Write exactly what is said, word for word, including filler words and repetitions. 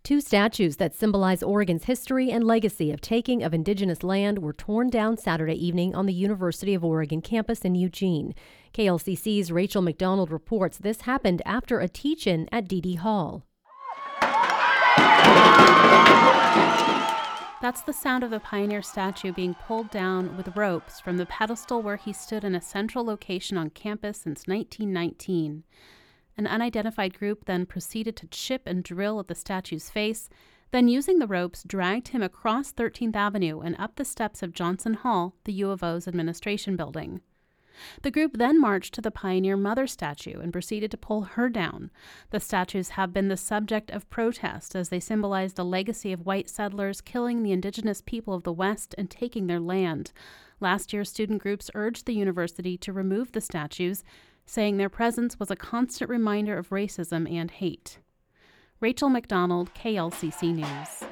Two statues that symbolize Oregon's history and legacy of taking of indigenous land were torn down Saturday evening on the University of Oregon campus in Eugene. K L C C's Rachel McDonald reports this happened after a teach-in at D D Hall. That's the sound of the pioneer statue being pulled down with ropes from the pedestal where he stood in a central location on campus since nineteen nineteen. An unidentified group then proceeded to chip and drill at the statue's face, then using the ropes dragged him across thirteenth Avenue and up the steps of Johnson Hall, the U of O's administration building. The group then marched to the Pioneer Mother statue and proceeded to pull her down. The statues have been the subject of protest as they symbolize the legacy of white settlers killing the indigenous people of the West and taking their land. Last year, student groups urged the university to remove the statues, saying their presence was a constant reminder of racism and hate. Rachel McDonald, K L C C News.